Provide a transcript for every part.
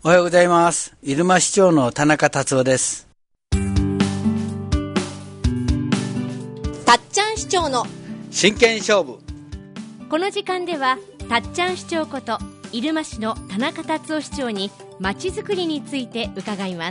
おはようございます。入間市長の田中達夫です。 たっちゃん市長の真剣勝負。 この時間ではたっちゃん市長こと入間市の田中達夫市長にまちづくりについて伺います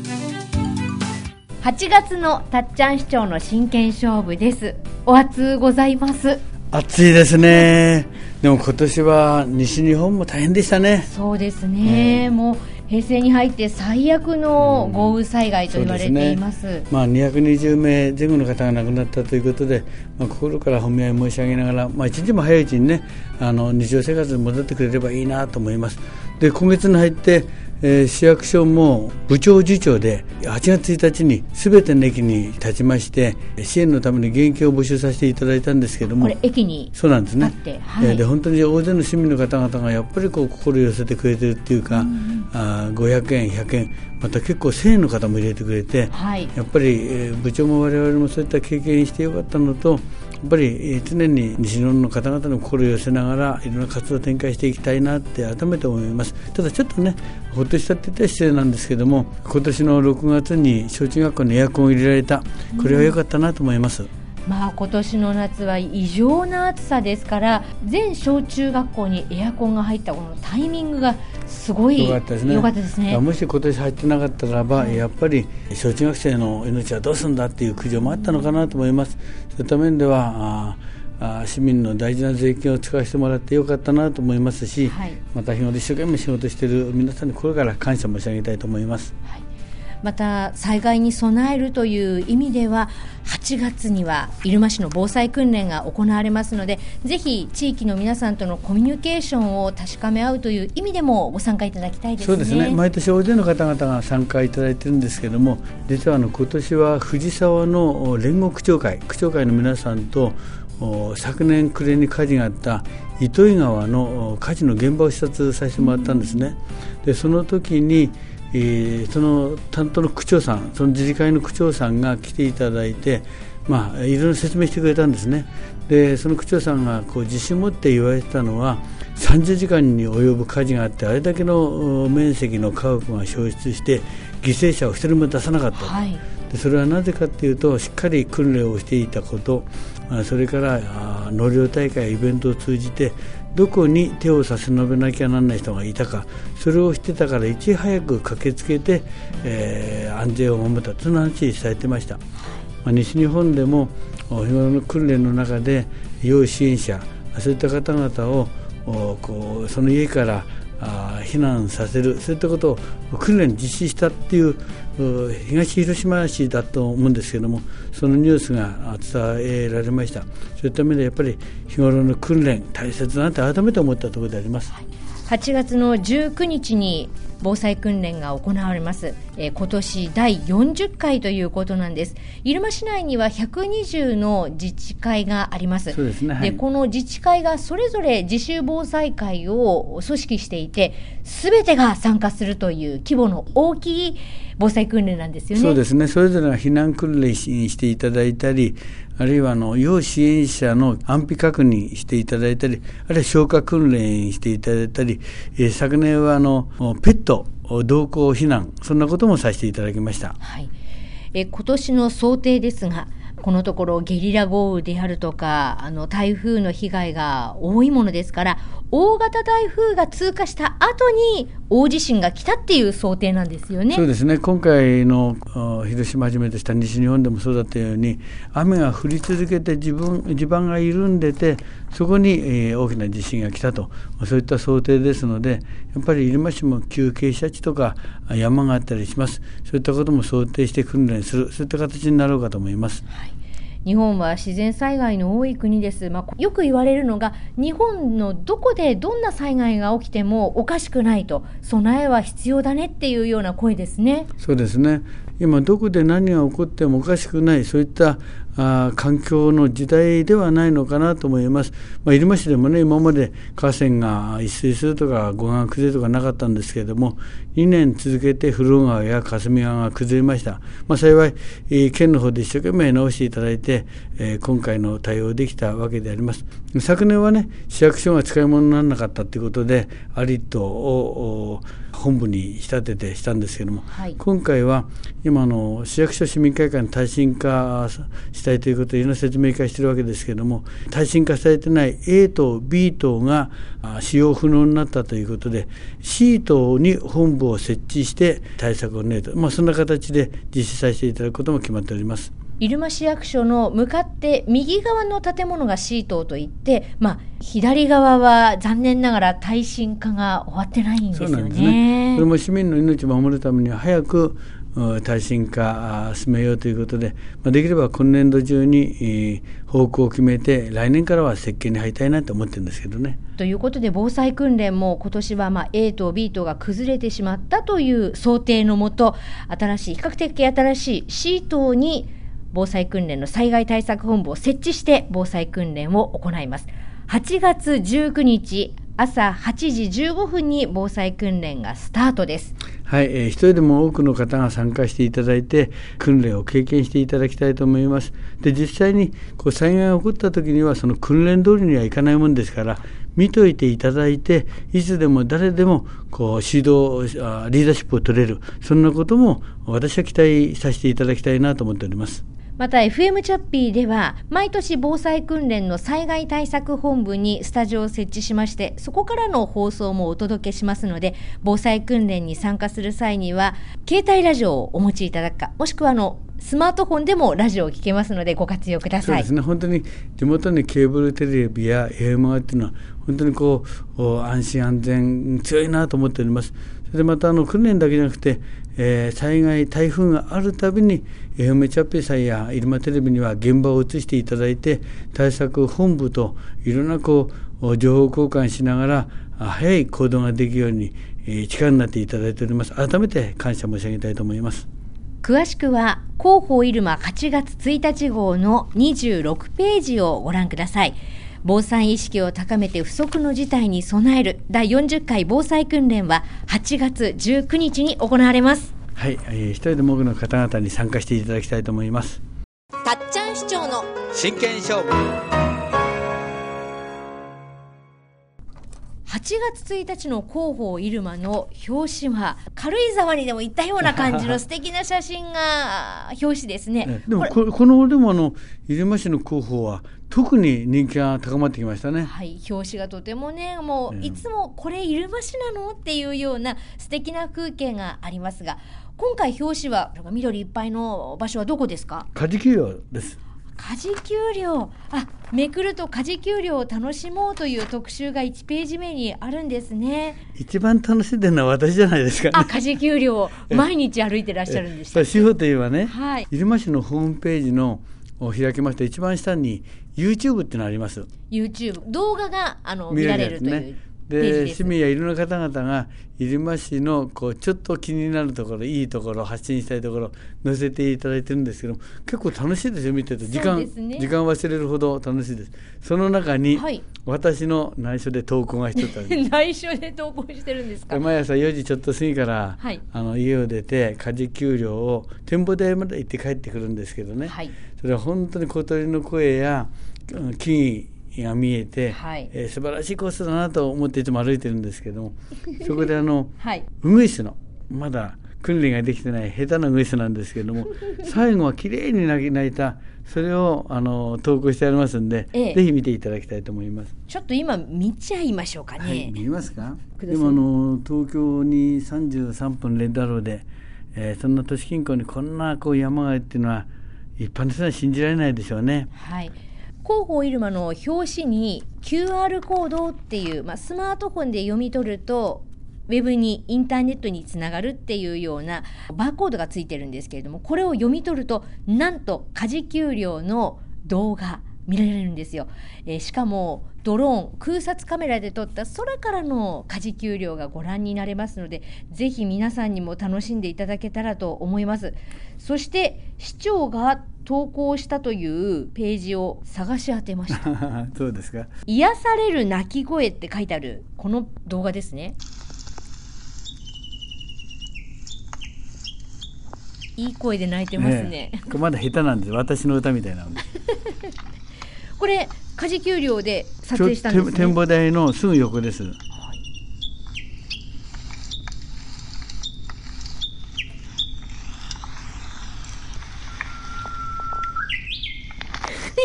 。8月のたっちゃん市長の真剣勝負です。お暑ございます。 暑いですね。でも今年は西日本も大変でしたね。 そうですね、もう平成に入って最悪の豪雨災害と言われています。 220名前後の方が亡くなったということで、心から褒め合い申し上げながら、一日も早いうちにね、日常生活に戻ってくれればいいなと思います。で、今月に入って市役所も部長次長で8月1日に全ての駅に立ちまして支援のために現金を募集させていただいたんですけども、 これ駅にそうなんですね、で本当に大勢の市民の方々がやっぱり心を寄せてくれてるっていうか、500円100円また結構1000円の方も入れてくれて、やっぱり、部長も我々もそういった経験してよかったのと、やっぱり常に西日本の方々の心を寄せながらいろんな活動を展開していきたいなって改めて思います。ただちょっとね、ほっとしたって言ったら失礼なんですけども、今年の6月に小中学校にエアコンを入れられた、これは良かったなと思います。 今年の夏は異常な暑さですから、全小中学校にエアコンが入ったこのタイミングがすごい良かったですね。 もし今年入ってなかったらば、やっぱり小中学生の命はどうするんだっていう苦情もあったのかなと思います。そういった面では市民の大事な税金を使わせてもらってよかったなと思いますし、また日頃一生懸命仕事している皆さんにこれから感謝申し上げたいと思います。 また災害に備えるという意味では8月には入間市の防災訓練が行われますので、ぜひ地域の皆さんとのコミュニケーションを確かめ合うという意味でもご参加いただきたいですね。 そうですね、毎年大勢の方々が参加いただいているんですけども、実は今年は藤沢の連合区長会の皆さんと昨年暮れに火事があった糸魚川の火事の現場を視察させてもらったんですね。でその時にその担当の区長さん、その自治会の区長さんが来ていただいて、いろいろ説明してくれたんですね。でその区長さんが自信を持って言われてたのは、30時間に及ぶ火事があって、あれだけの面積の家屋が焼失して犠牲者を一人も出さなかった、でそれはなぜかというと、しっかり訓練をしていたこと、それから納涼大会やイベントを通じてどこに手を差し伸べなきゃならない人がいたか、それをしてたからいち早く駆けつけて、安全を守ったという話をされてました。西日本でも日頃の訓練の中で要支援者、そういった方々をその家から避難させる、そういったことを訓練実施したっていう東広島市だと思うんですけども、そのニュースが伝えられました。そういった面でやっぱり日頃の訓練大切だなって改めて思ったところであります。 8月の19日に防災訓練が行われます。今年第40回ということなんです。入間市内には120の自治会があります。 そうですね、 でこの自治会がそれぞれ自主防災会を組織していて、全てが参加するという規模の大きい防災訓練なんですよね。 そうですね、それぞれが避難訓練していただいたり、あるいは要支援者の安否確認していただいたり、あるいは消火訓練していただいたり、昨年はペット同行避難、そんなこともさせていただきました。 今年の想定ですが、このところゲリラ豪雨であるとか台風の被害が多いものですから、大型台風が通過した後に大地震が来たっていう想定なんですよね。 そうですね、今回の広島はじめとした西日本でもそうだったように、雨が降り続けて地盤が緩んでて、そこに大きな地震が来たと、そういった想定ですので、やっぱり入間市も急傾斜地とか山があったりします。そういったことも想定して訓練する、そういった形になろうかと思います。 日本は自然災害の多い国です。よく言われるのが、日本のどこでどんな災害が起きてもおかしくないと、備えは必要だねっていうような声ですね。 そうですね、今どこで何が起こってもおかしくない、そういった環境の時代ではないのかなと思います。入間市でもね、今まで河川が一水するとか護岸が崩れるとかなかったんですけれども、2年続けて古川や霞川が崩れました。幸い、県の方で一生懸命直していただいて、今回の対応できたわけであります。昨年はね、市役所が使い物にならなかったということで、アリットを本部に仕立ててしたんですけども、 はい、 今回は今市役所市民会館に耐震化したいということでいろんな説明会しているわけですけども、耐震化されてない A 棟 B 棟が使用不能になったということで C 棟に本部を設置して対策を練ると、そんな形で実施させていただくことも決まっております。 入間市役所の向かって右側の建物が C 棟といって、左側は残念ながら耐震化が終わってないんですよね。 そうなんですね。それも市民の命を守るためには早く耐震化進めようということで、できれば今年度中に方向を決めて来年からは設計に入りたいなと思ってるんですけどね。 ということで防災訓練も今年はA 棟 B 棟が崩れてしまったという想定のもと、比較的新しい C 棟に防災訓練の災害対策本部を設置して防災訓練を行います。8月19日朝8時15分に防災訓練がスタートです。 はい、一人でも多くの方が参加していただいて訓練を経験していただきたいと思います。で、実際に災害が起こった時にはその訓練通りにはいかないもんですから、見といていただいていつでも誰でも指導リーダーシップを取れる、そんなことも私は期待させていただきたいなと思っております。 また FM チャッピーでは毎年防災訓練の災害対策本部にスタジオを設置しまして、そこからの放送もお届けしますので、防災訓練に参加する際には携帯ラジオをお持ちいただくか、もしくはスマートフォンでもラジオを聞けますのでご活用ください。 そうですね、本当に地元にケーブルテレビや AM っていうのは本当に安心安全強いなと思っております。それでまた訓練だけじゃなくて、災害台風があるたびに FM チャッピーさんや入間テレビには現場を映していただいて、対策本部といろんな情報交換しながら早い行動ができるように力になっていただいております。改めて感謝申し上げたいと思います。 詳しくは広報入間8月1日号の26ページをご覧ください。防災意識を高めて不測の事態に備える第40回防災訓練は8月19日に行われます。 はい、一人でも多くの方々に参加していただきたいと思います。 たっちゃん市長の真剣勝負。 8月1日の広報入間の表紙は軽井沢にでも行ったような感じの素敵な写真が表紙ですね。 でもこのでも入間市の広報は特に人気が高まってきましたね。 はい、表紙がとてもね、もういつもこれ入間市なのっていうような素敵な風景がありますが、今回表紙は緑いっぱいの場所はどこですか？ カジキ漁です。 カジキ漁、めくるとカジキ漁を楽しもうという特集が1ページ目にあるんですね。 一番楽しんでるのは私じゃないですかね。 カジキ漁毎日歩いてらっしゃるんでしたっけ？ 主婦といえばね、 はい、 入間市のホームページを開きまして一番下に YouTube っていうのがあります。 YouTube 動画が見られるというページでです。 市民やいろんな方々が入間市のちょっと気になるところ、いいところ、発信したいところ載せていただいてるんですけど、結構楽しいですよ、見てると時間忘れるほど楽しいです。その中に、はい、私の内緒で投稿が一つあるんです内緒で投稿してるんですか？ 毎朝4時ちょっと過ぎから、はい、家を出てカジキ漁を展望台まで行って帰ってくるんですけどね、はい、それは本当に小鳥の声や木々が見えて、はい、素晴らしいコースだなと思っていつも歩いてるんですけどもそこではい、ウグイスのまだ訓練ができてない下手なウグイスなんですけども最後はきれいに鳴いた、それを投稿してありますんで、ぜひ見ていただきたいと思います。 ちょっと今見ちゃいましょうかね。 はい、見ますか？でも東京に33分レッドアローで、そんな都市近郊にこんな山があるっていうのは一般の人は信じられないでしょうね。 はい、広報入間の表紙に QR コードっていう、スマートフォンで読み取るとウェブにインターネットにつながるっていうようなバーコードがついてるんですけれども、これを読み取るとなんとカジキ漁の動画見られるんですよ。しかもドローン空撮カメラで撮った空からのカジキ漁がご覧になれますので、ぜひ皆さんにも楽しんでいただけたらと思います。そして市長が投稿したというページを探し当てましたそうですか。 癒される鳴き声って書いてあるこの動画ですね。いい声で鳴いてますね。 まだ下手なんです。私の歌みたいなのでこれカジキ漁で撮影したんですね。 展望台のすぐ横です。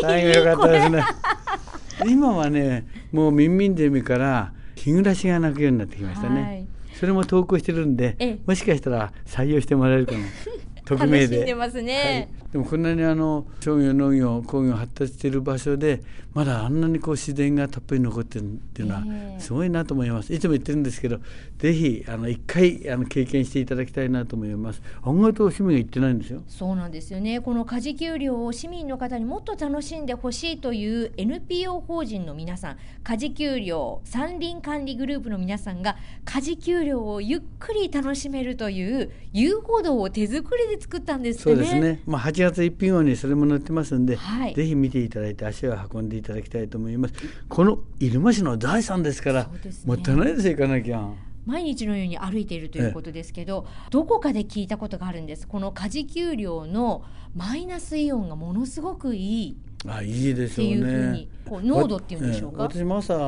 最後良かったですね。今はね、もう民々ゼミから日暮らしが鳴くようになってきましたね。はい、それも投稿してるんで、もしかしたら採用してもらえるかも。匿名で楽しんでますね。 はい、でもこんなに商業農業工業発達している場所でまだあんなに自然がたっぷり残ってるっていうのはすごいなと思います。いつも言ってるんですけど、ぜひ一回経験していただきたいなと思います。案外と市民が言ってないんですよ。 そうなんですよね。この家事給料を市民の方にもっと楽しんでほしいという NPO 法人の皆さん、家事給料山林管理グループの皆さんが家事給料をゆっくり楽しめるという遊歩道を手作りで作ったんですってね。 そうですね、8月1日後にそれも載ってますんで、ぜひ見ていただいて足を運んでいただきたいと思います。この入間市の財産ですから、もったいないですよ、行かなきゃ。 毎日のように歩いているということですけど、どこかで聞いたことがあるんです。この家事給料のマイナスイオンがものすごくいい。 いいでしょうね。っていうふうに濃度っていうんでしょうか。 私も朝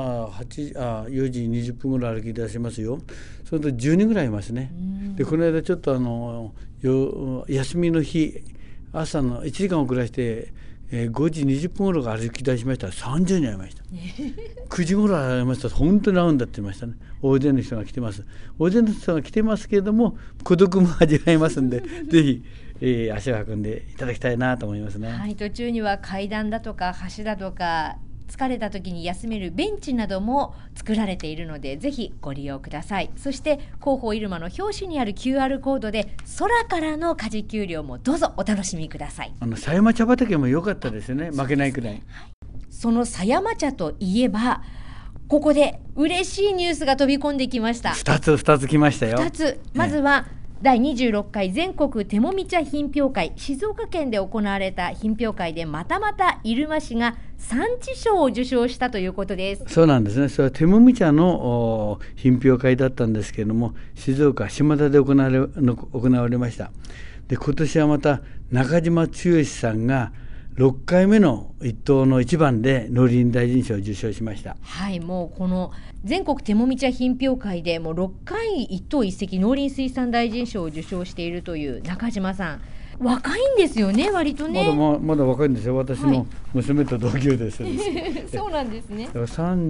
4時20分ぐらい歩き出しますよ。それと10人ぐらいいますね。でこの間ちょっと休みの日朝の1時間遅らして、5時20分頃から歩き出しましたら30人会いました。9時頃会いましたら本当に会うんだって言いましたね。大勢の人が来てます。大勢の人が来てますけれども孤独も味わえますんでぜひ足を運んでいただきたいなと思いますね。 はい、途中には階段だとか橋だとか疲れた時に休めるベンチなども作られているのでぜひご利用ください。そして広報入間の表紙にある QR コードで空からの家事給料もどうぞお楽しみください。 狭山茶畑も良かったですよね。負けないくらい。 その狭山茶といえばここで嬉しいニュースが飛び込んできました。 2つ来ましたよ。 2つ。まずは、第26回全国手もみ茶品評会、静岡県で行われた品評会でまた入間市が産地賞を受賞したということです。 そうなんですね。それは手もみ茶の品評会だったんですけれども、静岡島田で行われました。で今年はまた中島剛さんが6回目の一等の一番で農林大臣賞を受賞しました。 はい、もうこの全国手もみ茶品評会でもう6回一等一石農林水産大臣賞を受賞しているという中島さん、若いんですよね。割とねまだ若いんですよ。私の娘と同級です、 そうなんですね。 だから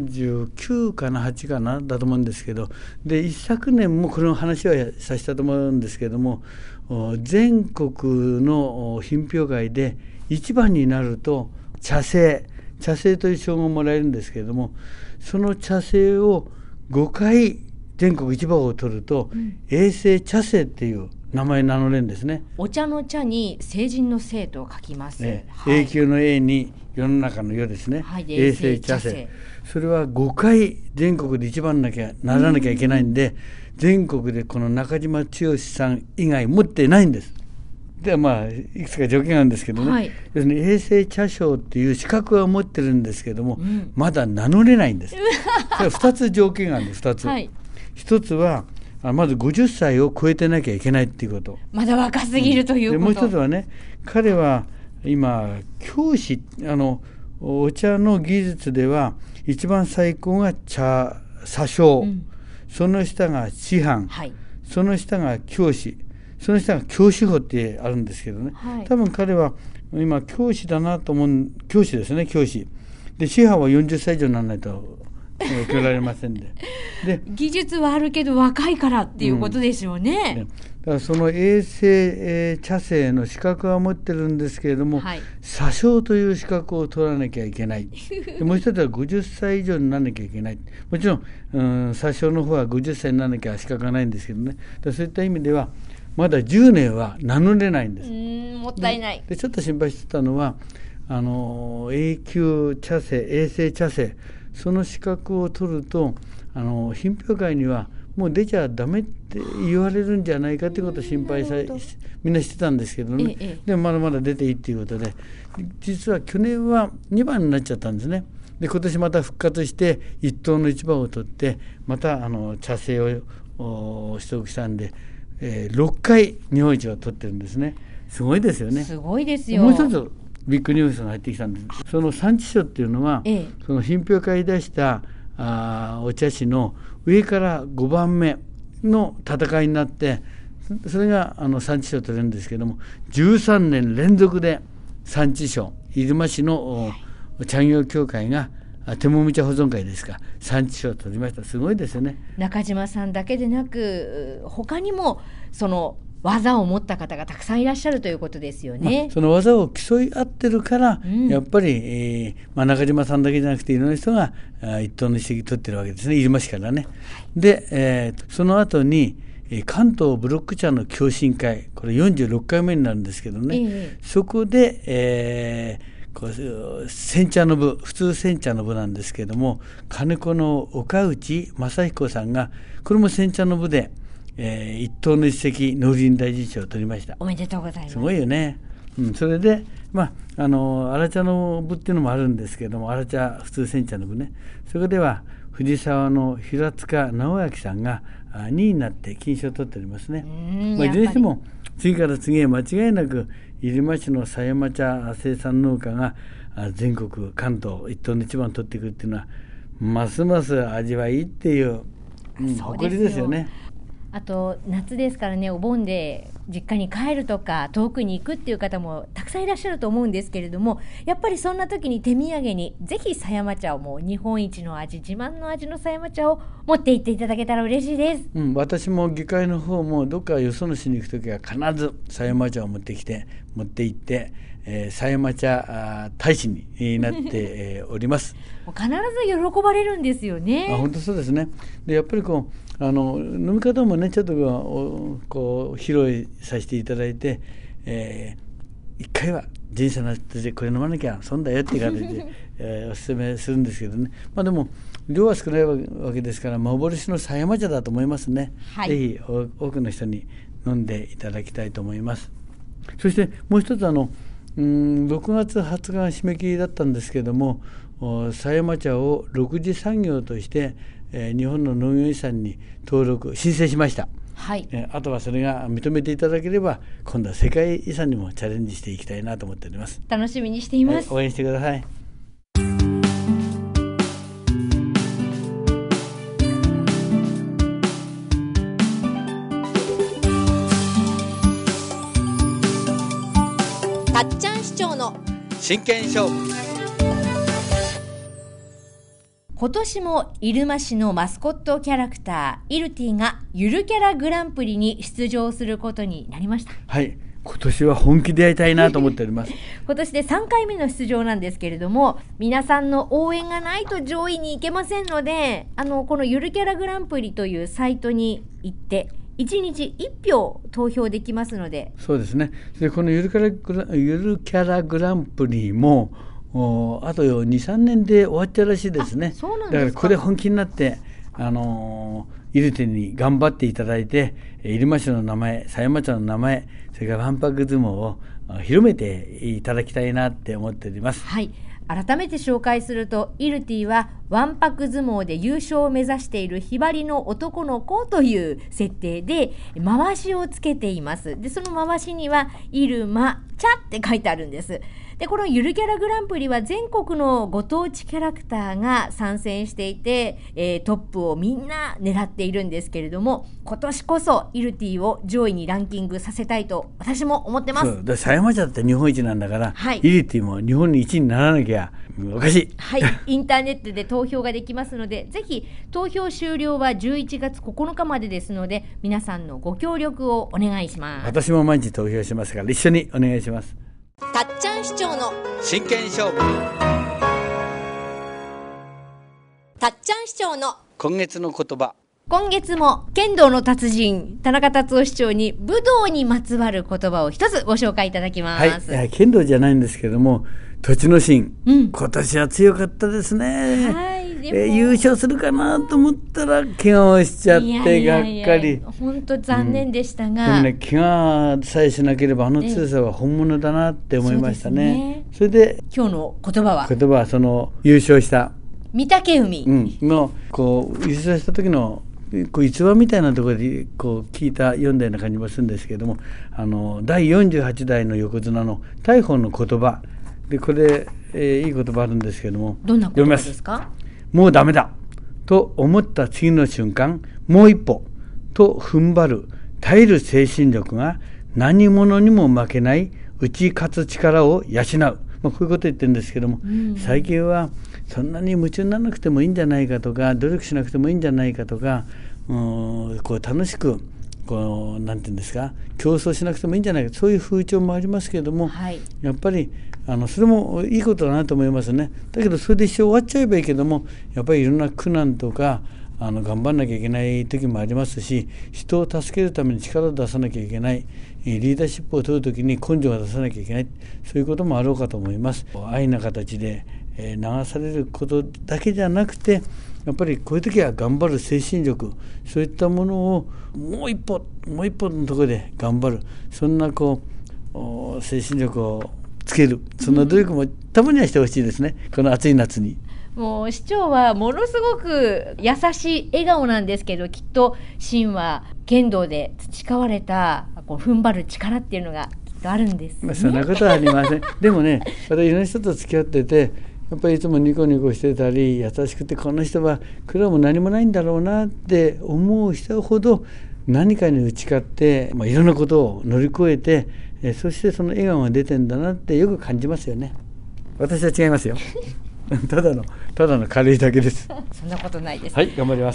39かな8かなだと思うんですけど、で一昨年もこの話はさせたと思うんですけども、全国の品評会で一番になると茶聖という称号をもらえるんですけれども、その茶聖を5回全国一番を取ると、永世茶聖っていう名前名乗れるんですね。 お茶の茶に成人の生と書きます、 永久の永に世の中の世ですね、永世茶聖。それは5回全国で一番ならなきゃいけないんで、全国でこの中島剛さん以外持ってないんです。でいくつか条件があるんですけどね、要するに永世茶賞っていう資格は持ってるんですけども、まだ名乗れないんです。それ2つ条件があるんです。2つ、1つはまず50歳を超えてなきゃいけないっていうこと。 まだ若すぎるということ。 でもう一つはね、彼は今教師お茶の技術では一番最高が茶商、その下が師範、その下が教師、その下が教師法ってあるんですけどね、多分彼は今教師だなと思う。教師ですね。教師で師範は40歳以上にならないと受けられませんで技術はあるけど若いからっていうことでしょうね。 だからその永世茶聖の資格は持ってるんですけれども、茶商という資格を取らなきゃいけないでもう一つは50歳以上にならなきゃいけない。もちろん、茶商の方は50歳にならなきゃ資格がないんですけどね。そういった意味ではまだ10年は名乗れないんです。 もったいない。 でちょっと心配してたのは永久茶聖、永世茶聖、その資格を取ると品評会にはもう出ちゃダメって言われるんじゃないかということを心配みんなしてたんですけどね、でもまだまだ出ていいということで、実は去年は2番になっちゃったんですね。で今年また復活して一等の一番を取ってまた茶聖を取得したんで、6回日本一を取ってるんですね。すごいですよね。 すごいですよ。 もう一つビッグニュースが入ってきたんです。その産地賞っていうのは、その品評会出したお茶師の上から5番目の戦いになって、それが産地賞を取れるんですけども、13年連続で産地賞入間市の茶業協会が手もみ茶保存会ですか、産地賞を取りました。すごいですよね。 中島さんだけでなく他にもその技を持った方がたくさんいらっしゃるということですよね。 その技を競い合ってるから、やっぱり、中島さんだけじゃなくていろんな人が一等の一席取ってるわけですね、入間市からね。で、その後に関東ブロック茶の共進会、これ46回目になるんですけどね、そこで、煎茶の部、普通煎茶の部なんですけども、金子の岡内正彦さんがこれも煎茶の部で一等の一席農林大臣賞を取りました。 おめでとうございます。 すごいよね。それで荒茶の部っていうのもあるんですけども、荒茶普通煎茶の部ね、そこでは藤沢の平塚直明さんが2位になって金賞を取っておりますね。いずれにしても次から次へ間違いなく入間市の狭山茶生産農家が全国関東一等の一番を取っていくっていうのはますます味わいいっていう、誇りですよね。 あと夏ですからね、お盆で実家に帰るとか遠くに行くっていう方もたくさんいらっしゃると思うんですけれども、やっぱりそんな時に手土産にぜひ狭山茶を、もう日本一の味、自慢の味の狭山茶を持って行っていただけたら嬉しいです。 私も議会の方もどっかよその市に行く時は必ず狭山茶を持って行って狭山茶大使になっております必ず喜ばれるんですよね。 本当そうですね。でやっぱり飲み方もねちょっと披露させていただいて、一回は人生の夏でこれ飲まなきゃ損だよっていう形で、おすすめするんですけどね。でも量は少ないわけですから幻の狭山茶だと思いますね。ぜひ多くの人に飲んでいただきたいと思います。そしてもう一つ6月20日が締め切りだったんですけども、狭山茶を6次産業として日本の農業遺産に申請しました。あとはそれが認めていただければ今度は世界遺産にもチャレンジしていきたいなと思っております。 楽しみにしています。 応援してください。 たっちゃん市長の真剣勝負。 今年も入間市のマスコットキャラクターイルティがゆるキャラグランプリに出場することになりました。 今年は本気でやりたいなと思っております今年で3回目の出場なんですけれども、皆さんの応援がないと上位に行けませんので、このゆるキャラグランプリというサイトに行って1日1票投票できますので。 そうですね。でこのゆるキャラグランプリもあと 2,3 年で終わっちゃうらしいですね。 そうなんですか。 だからここで本気になってイルテに頑張っていただいて、入間市の名前、狭山茶の名前、それからわんぱく相撲を広めていただきたいなって思っております。 改めて紹介すると、イルティはわんぱく相撲で優勝を目指しているひばりの男の子という設定で回しをつけています。でその回しにはイルマ茶って書いてあるんです。でこのゆるキャラグランプリは全国のご当地キャラクターが参戦していて、トップをみんな狙っているんですけれども、今年こそイルティを上位にランキングさせたいと私も思ってます。 狭山茶って日本一なんだから、イルティも日本に1位にならなきゃおかしい。 インターネットで投票ができますので、ぜひ投票終了は11月9日までですので、皆さんのご協力をお願いします。 私も毎日投票しますから一緒にお願いします。 たっちゃん市長の真剣勝負。 たっちゃん市長の今月の言葉。 今月も剣道の達人田中達夫市長に武道にまつわる言葉を一つご紹介いただきます。 剣道じゃないんですけども、栃ノ心、今年は強かったですね。優勝するかなと思ったら怪我をしちゃってがっかり。 本当残念でしたが、 でも怪我さえしなければ強さは本物だなって思いましたね。それで今日の言葉はその優勝した御嶽海の優勝した時の逸話みたいなところで読んだような感じもするんですけれども、第48代の横綱の大鵬の言葉で、これ、いい言葉あるんですけれども、 どんな言葉ですか？ もうダメだと思った次の瞬間、もう一歩と踏ん張る耐える精神力が何者にも負けない打ち勝つ力を養う。 こういうこと言ってるんですけども、最近はそんなに夢中にならなくてもいいんじゃないかとか、努力しなくてもいいんじゃないかとか、こう楽しくなんていうんですか、競争しなくてもいいんじゃないか、そういう風潮もありますけれども、やっぱりそれもいいことだなと思いますね。だけどそれで一生終わっちゃえばいいけども、やっぱりいろんな苦難とか頑張らなきゃいけない時もありますし、人を助けるために力を出さなきゃいけない、リーダーシップを取る時に根性を出さなきゃいけない、そういうこともあろうかと思います。安易な形で流されることだけじゃなくて、やっぱりこういう時は頑張る精神力、そういったものをもう一歩のところで頑張る、そんな精神力をつける、そんな努力もたまにはしてほしいですね、この暑い夏に。 もう市長はものすごく優しい笑顔なんですけど、きっと芯は剣道で培われた踏ん張る力っていうのがきっとあるんですね。 そんなことはありません。でもね、私いろんな人と付き合ってて、やっぱりいつもニコニコしてたり優しくて、この人は苦労も何もないんだろうなって思う人ほど何かに打ち勝って、いろんなことを乗り越えて、そしてその笑顔が出てんだなってよく感じますよね。私は違いますよ。ただの軽いだけです。 そんなことないです。 はい、頑張ります。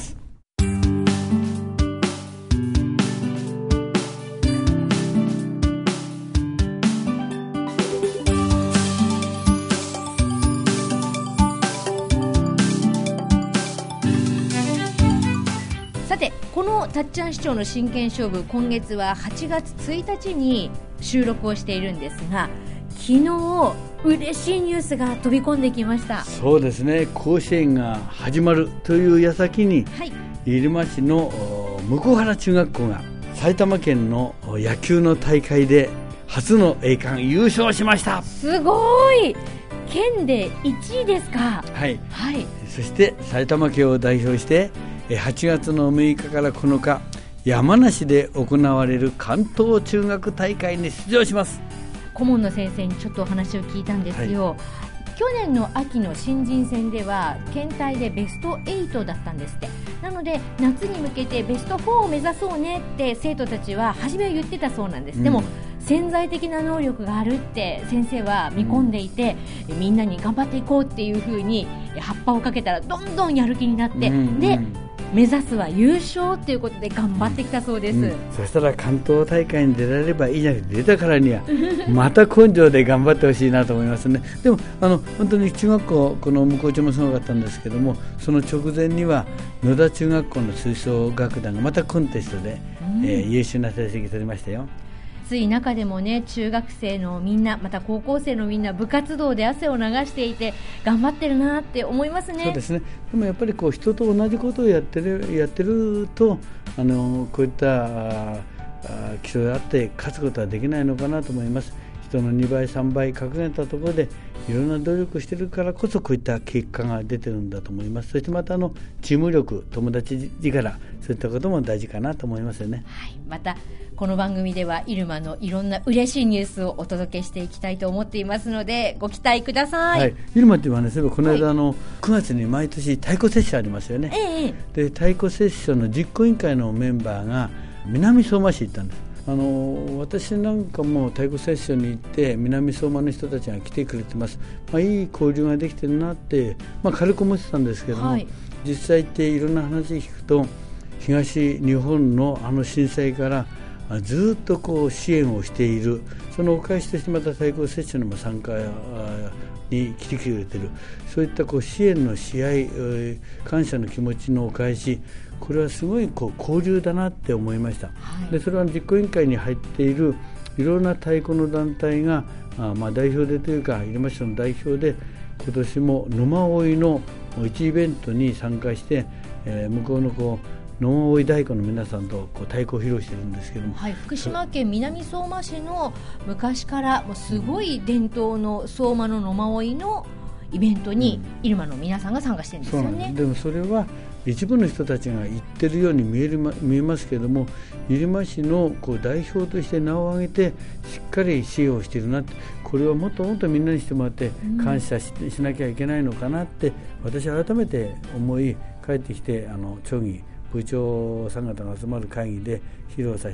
さて、このたっちゃん市長の真剣勝負、今月は8月1日に収録をしているんですが、昨日嬉しいニュースが飛び込んできました。 そうですね、甲子園が始まるという矢先に、入間市の向原中学校が埼玉県の野球の大会で初の栄冠優勝しました。 すごい、県で1位ですか。 はい、そして埼玉県を代表して8月の6日から9日山梨で行われる関東中学大会に出場します。 顧問の先生にちょっとお話を聞いたんですよ。去年の秋の新人戦では県大でベスト8だったんですって。なので夏に向けてベスト4を目指そうねって生徒たちは初めは言ってたそうなんです。でも潜在的な能力があるって先生は見込んでいて、みんなに頑張っていこうっていう風に葉っぱをかけたらどんどんやる気になって、で目指すは優勝ということで頑張ってきたそうです。 そしたら関東大会に出られればいいじゃなくて、出たからにはまた根性で頑張ってほしいなと思いますね。でも本当に中学校、この向こう町もすごかったんですけども、その直前には野田中学校の吹奏楽団がまたコンテストで、優秀な成績取りましたよ。 つい中でもね、中学生のみんな、また高校生のみんな部活動で汗を流していて頑張ってるなって思いますね。 そうですね。でもやっぱり人と同じことをやってるとこういった基礎があって勝つことはできないのかなと思います。人の2倍3倍掲げたところでいろんな努力してるからこそこういった結果が出てるんだと思います。そしてまたチーム力、友達力、そういったことも大事かなと思いますよね。 またこの番組では入間のいろんな嬉しいニュースをお届けしていきたいと思っていますのでご期待ください。 入間っていうのはね、そういえばこの間9月に毎年太鼓摂取ありますよね。で太鼓摂取の実行委員会のメンバーが南相馬市行ったんです。私なんかも太鼓摂取に行って南相馬の人たちが来てくれてます。いい交流ができてるなって、軽く思ってたんですけども、実際行っていろんな話聞くと、東日本の震災からずっと支援をしている、そのお返しとしてまた太鼓摂取にも参加に来てくれてる、そういった支援のし合い、感謝の気持ちのお返し、これはすごい交流だなって思いました。でそれは実行委員会に入っているいろんな太鼓の団体が代表でというか入間市の代表で今年も野馬追の1イベントに参加して、向こうの野馬追太鼓の皆さんと太鼓を披露しているんですけども、 福島県南相馬市の昔からもうすごい伝統の相馬の野馬追のイベントに入間の皆さんが参加してるんですよね。 でもそれは一部の人たちが言ってるように見えますけれども、入間市の代表として名を挙げてしっかり支援をしているなって、これはもっともっとみんなにしてもらって感謝 しなきゃいけないのかなって私は改めて思い、帰ってきて町議部長さん方が集まる会議で披露させて、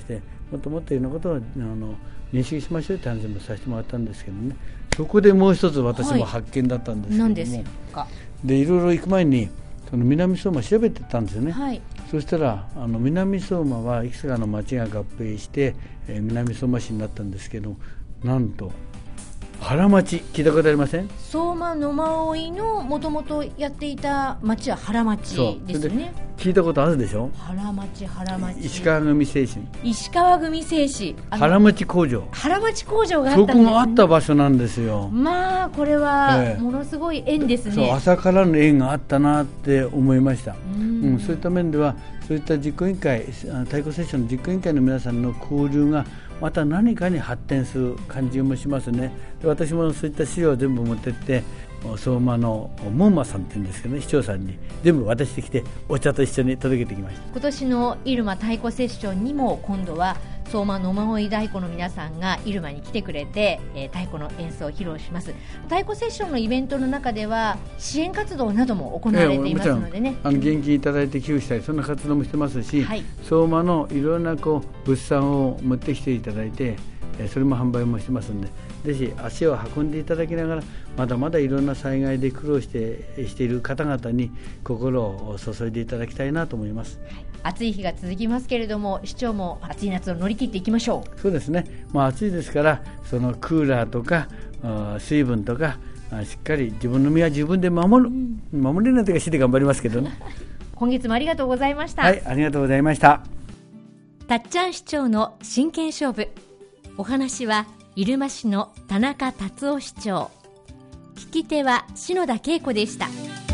もっともっといろんなことを認識しましょうって話もさせてもらったんですけどね、そこでもう一つ私も発見だったんですけども、 何ですか。 でいろいろ行く前にその南相馬調べてたんですよね、 はい、 そしたら南相馬はいくつかの町が合併して、南相馬市になったんですけど、なんと原町、聞いたことありません？ 相馬野馬追のもともとやっていた町は原町ですよね。 聞いたことあるでしょ？ 原町石川組製紙、 石川組製紙、 原町工場があったんですね。そこがあった場所なんですよ。 まあこれはものすごい縁ですね。 そう、朝からの縁があったなって思いました。そういった面ではそういった実行委員会、対抗セッションの実行委員会の皆さんの交流がまた何かに発展する感じもしますね。で私もそういった資料を全部持ってって相馬の門馬さんっていうんですけどね、市長さんに全部渡してきてお茶と一緒に届けてきました。 今年の入間太鼓セッションにも今度は相馬野馬追太鼓の皆さんが入間に来てくれて、太鼓の演奏を披露します。太鼓セッションのイベントの中では支援活動なども行われていますのでね、 現金いただいて寄付したりそんな活動もしてますし、はい、相馬のいろんな物産を持ってきていただいてそれも販売もしてますので、ぜひ足を運んでいただきながらまだまだいろんな災害で苦労している方々に心を注いでいただきたいなと思います。 はい、暑い日が続きますけれども、市長も暑い夏を乗り切っていきましょう。 そうですね、暑いですからそのクーラーとか水分とかしっかり自分の身は自分で守れないとかして頑張りますけどね今月もありがとうございました。 はい、ありがとうございました。 たっちゃん市長の真剣勝負。お話は入間市の田中達夫市長、聞き手は篠田恵子でした。